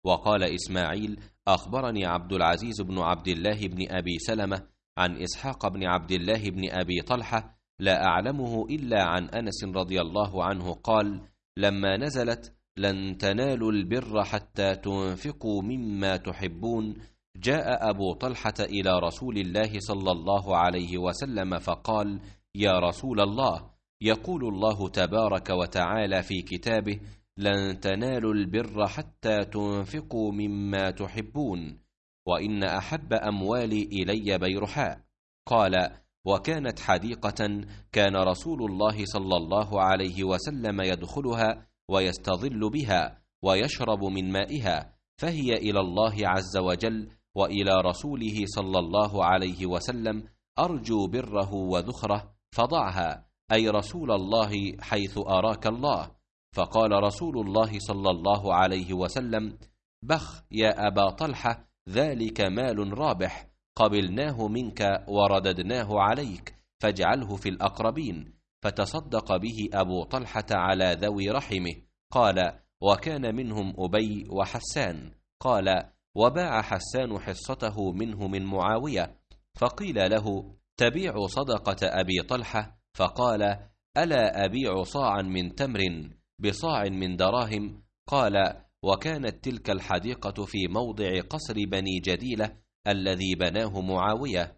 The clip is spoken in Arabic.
وقال إسماعيل: أخبرني عبد العزيز بن عبد الله بن أبي سلمة عن إسحاق بن عبد الله بن أبي طلحة لا أعلمه إلا عن أنس رضي الله عنه قال: لما نزلت لن تنالوا البر حتى تنفقوا مما تحبون، جاء أبو طلحة إلى رسول الله صلى الله عليه وسلم فقال: يا رسول الله، يقول الله تبارك وتعالى في كتابه: لن تنالوا البر حتى تنفقوا مما تحبون، وإن أحب أموالي إلي بيرحاء. قال: وكانت حديقة كان رسول الله صلى الله عليه وسلم يدخلها ويستظل بها ويشرب من مائها، فهي إلى الله عز وجل وإلى رسوله صلى الله عليه وسلم أرجو بره وذخره، فضعها، أي رسول الله، حيث أراك الله. فقال رسول الله صلى الله عليه وسلم: بخ يا أبا طلحة، ذلك مال رابح، قبلناه منك ورددناه عليك، فاجعله في الأقربين. فتصدق به أبو طلحة على ذوي رحمه. قال: وكان منهم أبي وحسان. قال: وباع حسان حصته منه من معاوية. فقيل له: تبيع صدقة أبي طلحة؟ فقال: ألا أبيع صاعا من تمر بصاع من دراهم؟ قال: وكانت تلك الحديقة في موضع قصر بني جديلة الذي بناه معاوية.